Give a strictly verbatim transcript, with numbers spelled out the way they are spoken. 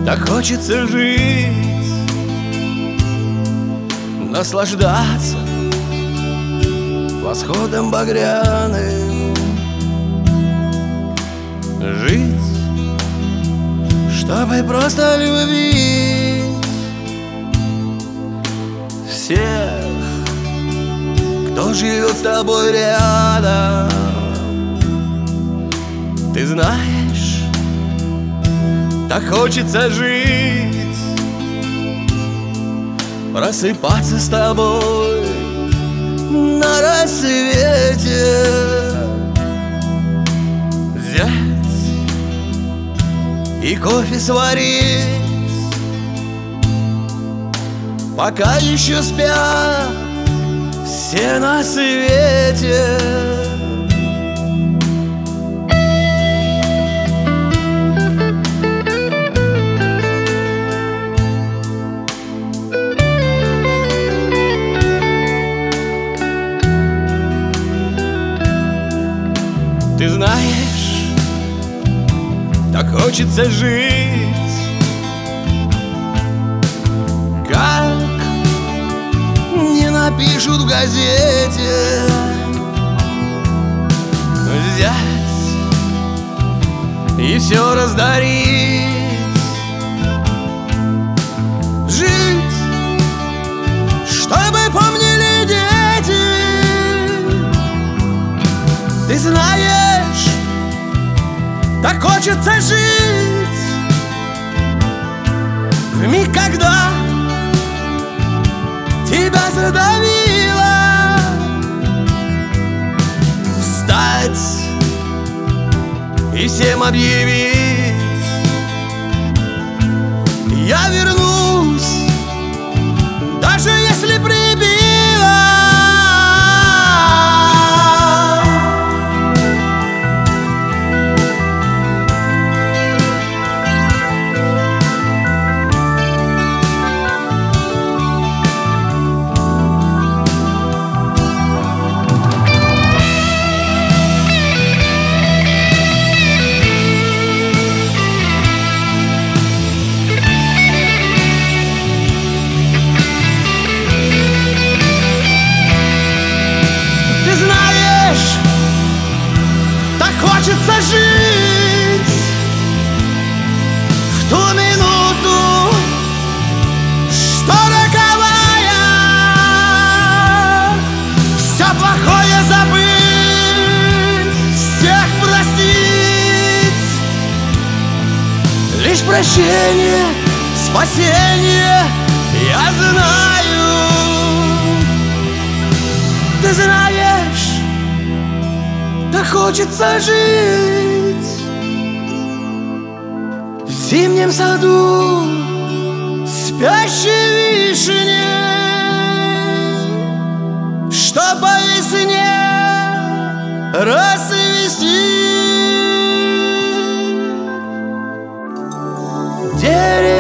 Так хочется жить, наслаждаться восходом багряным, жить, чтобы просто любить всех, кто живет с тобой рядом. Ты знаешь, так хочется жить, просыпаться с тобой на рассвете, взять и кофе сварить, пока еще спят все на свете. Ты знаешь, так хочется жить, как не напишут в газете, взять и все раздарить, жить, чтобы помнили дети. Ты знаешь, так хочется жить в миг, когда тебя задавило, встать и всем объявить: я вернусь, даже если прибило. Хочется жить в ту минуту, что роковая, все плохое забыть, всех простить. Лишь прощение, спасение, я знаю. Ты знаешь, так хочется жить в зимнем саду спящей вишни, что по весне расцвести. Дерево